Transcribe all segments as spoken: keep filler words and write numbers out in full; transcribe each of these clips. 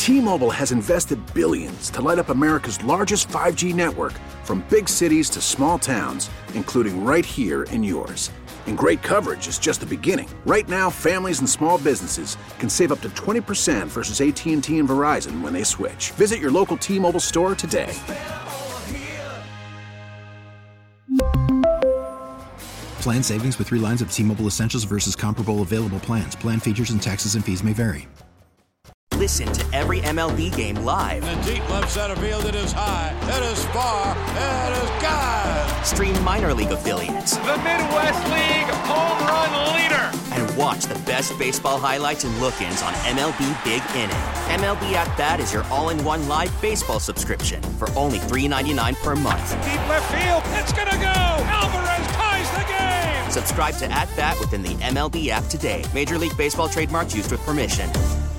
T-Mobile has invested billions to light up America's largest five G network, from big cities to small towns, including right here in yours. And great coverage is just the beginning. Right now, families and small businesses can save up to twenty percent versus A T and T and Verizon when they switch. Visit your local T-Mobile store today. Plan savings with three lines of T-Mobile Essentials versus comparable available plans. Plan features and taxes and fees may vary. Listen to every M L B game live. In the deep left center field, it is high, it is far, it is gone. Stream minor league affiliates. The Midwest League home run leader. And watch the best baseball highlights and look-ins on M L B Big Inning. M L B At Bat is your all-in-one live baseball subscription for only three dollars and ninety-nine cents per month. Deep left field, it's gonna go. Alvarez ties the game. Subscribe to At Bat within the M L B app today. Major League Baseball trademarks used with permission.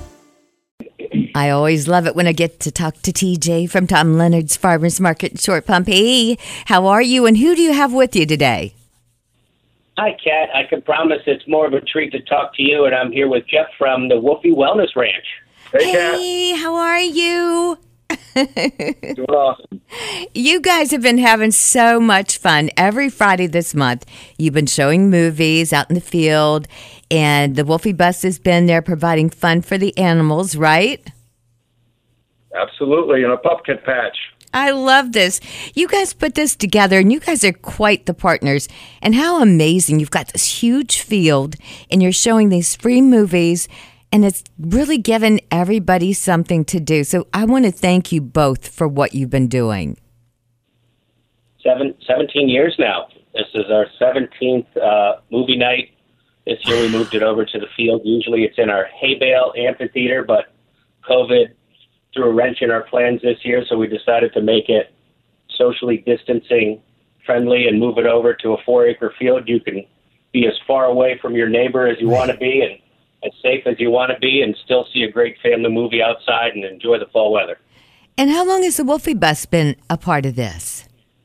I always love it when I get to talk to T J from Tom Leonard's Farmers Market in Short Pump. Hey, how are you, and who do you have with you today? Hi, Kat. I can promise it's more of a treat to talk to you, and I'm here with Jeff from the Wolfie Wellness Ranch. Hey, hey how are you? Doing awesome. You guys have been having so much fun. Every Friday this month, you've been showing movies out in the field, and the Wolfie Bus has been there providing fun for the animals, right? Absolutely, and a pumpkin patch. I love this. You guys put this together, and you guys are quite the partners. And how amazing. You've got this huge field, and you're showing these free movies, and it's really given everybody something to do. So I want to thank you both for what you've been doing. Seven, seventeen years now. This is our seventeenth uh, movie night. This year we moved it over to the field. Usually it's in our hay bale amphitheater, but COVID threw a wrench in our plans this year, so we decided to make it socially distancing friendly and move it over to a four-acre field. You can be as far away from your neighbor as you want to be and as safe as you want to be and still see a great family movie outside and enjoy the fall weather. And how long has the Wolfie Bus been a part of this?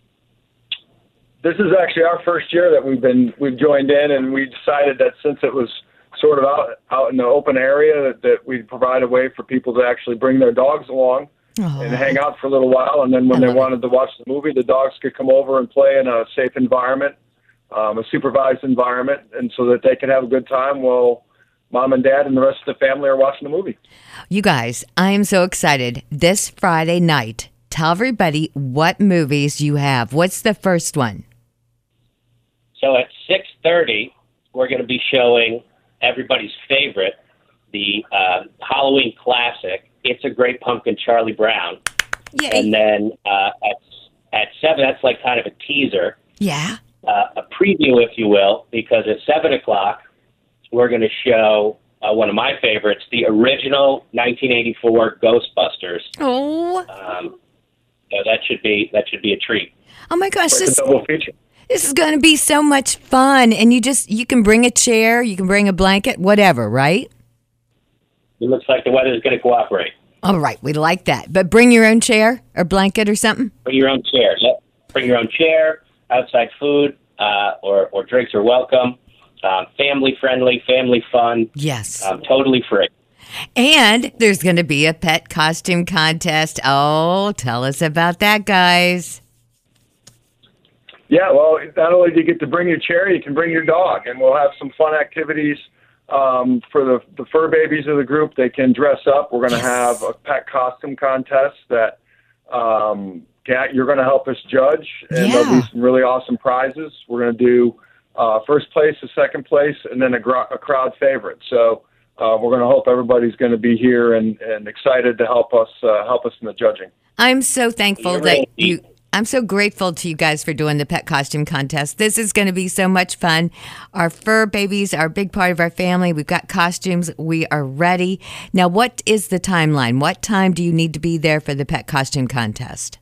This is actually our first year that we've been we've joined in, and we decided that since it was sort of out out in the open area, that, that we'd provide a way for people to actually bring their dogs along oh. and hang out for a little while. And then when they wanted to watch the movie, the dogs could come over and play in a safe environment, um, a supervised environment, and so that they could have a good time while Mom and Dad and the rest of the family are watching the movie. You guys, I am so excited. This Friday night, tell everybody what movies you have. What's the first one? So at six thirty, we're going to be showing everybody's favorite, the uh, Halloween classic, It's a Great Pumpkin, Charlie Brown. Yay. And then uh, at at seven, that's like kind of a teaser. Yeah. Uh, a preview, if you will, because at seven o'clock, we're going to show uh, one of my favorites, the original nineteen eighty-four Ghostbusters. Oh. Um, so that should be that should be a treat. Oh my gosh! This, double feature. This is going to be so much fun, and you just you can bring a chair, you can bring a blanket, whatever, right? It looks like the weather is going to cooperate. All right, we like that. But bring your own chair or blanket or something. Bring your own chair. Yep. Bring your own chair. Outside food uh, or or drinks are welcome. Um, family friendly, family fun. Yes. Um, totally free. And there's going to be a pet costume contest. Oh, tell us about that, guys. Yeah, well, not only do you get to bring your chair, you can bring your dog, and we'll have some fun activities um, for the, the fur babies of the group. They can dress up. We're going to yes. have a pet costume contest that um, Kat, you're going to help us judge, and yeah. there'll be some really awesome prizes. We're going to do uh, first place, a second place, and then a, gr- a crowd favorite. So uh, we're going to hope everybody's going to be here and, and excited to help us uh, help us in the judging. I'm so thankful that you. I'm so grateful to you guys for doing the pet costume contest. This is going to be so much fun. Our fur babies are a big part of our family. We've got costumes. We are ready. Now, what is the timeline? What time do you need to be there for the pet costume contest?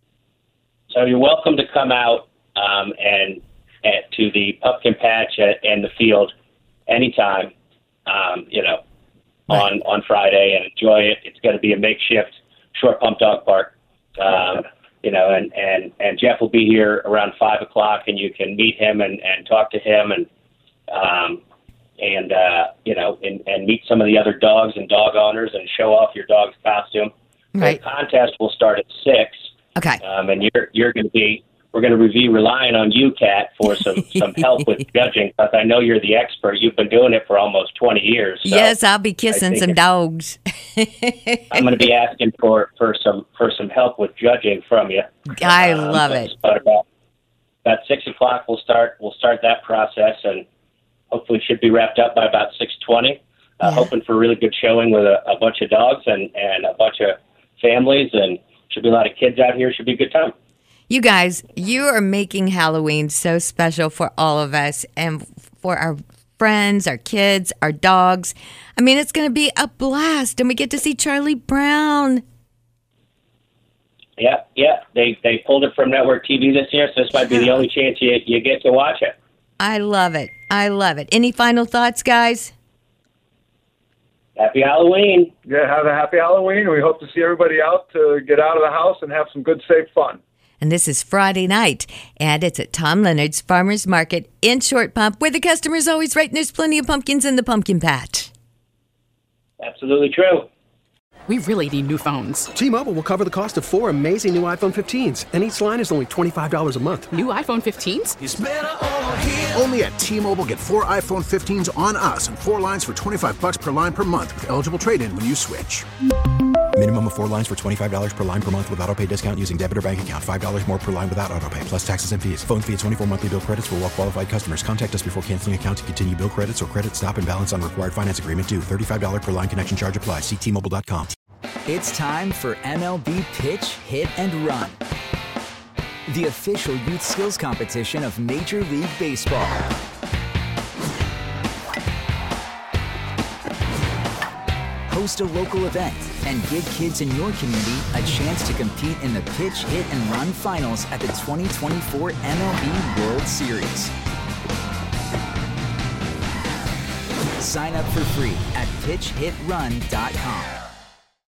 So you're welcome to come out um, and, and to the pumpkin patch and the field anytime, um, you know, on, right. on Friday and enjoy it. It's going to be a makeshift Short Pump Dog Park. Um, You know, and, and, and Jeff will be here around five o'clock, and you can meet him and, and talk to him and, um, and uh, you know, and, and meet some of the other dogs and dog owners and show off your dog's costume. Right. The contest will start at six. Okay. Um, and you're you're going to be we're going to be relying on you, Kat, for some some help with judging, because I know you're the expert. You've been doing it for almost twenty years. So yes, I'll be kissing some dogs. I'm going to be asking for, for some for some help with judging from you. I um, love it. But about about six o'clock, we'll start we'll start that process, and hopefully should be wrapped up by about six twenty. Uh, yeah. Hoping for a really good showing with a, a bunch of dogs and, and a bunch of families, and should be a lot of kids out here. Should be a good time. You guys, you are making Halloween so special for all of us and for our friends, our kids, our dogs. I mean, it's going to be a blast, and we get to see Charlie Brown. Yeah, yeah. They they pulled it from network T V this year, so this might be the only chance you, you get to watch it. I love it. I love it. Any final thoughts, guys? Happy Halloween. Yeah, have a happy Halloween. We hope to see everybody out to get out of the house and have some good, safe fun. And this is Friday night, and it's at Tom Leonard's Farmers Market in Short Pump, where the customer's always right, and there's plenty of pumpkins in the pumpkin patch. Absolutely true. We really need new phones. T-Mobile will cover the cost of four amazing new iPhone fifteens, and each line is only twenty-five dollars a month. New iPhone fifteens? It's better over here. Only at T-Mobile, get four iPhone fifteens on us and four lines for twenty-five bucks per line per month with eligible trade-in when you switch. Minimum of four lines for twenty-five dollars per line per month with autopay discount using debit or bank account. five dollars more per line without autopay, plus taxes and fees. Phone fee at twenty-four monthly bill credits for well-qualified customers. Contact us before canceling account to continue bill credits or credit stop and balance on required finance agreement due. thirty-five dollars per line connection charge applies. See T Mobile dot com. It's time for M L B Pitch, Hit, and Run, the official youth skills competition of Major League Baseball. Host a local event and give kids in your community a chance to compete in the Pitch, Hit, and Run finals at the twenty twenty-four M L B World Series. Sign up for free at pitch hit run dot com.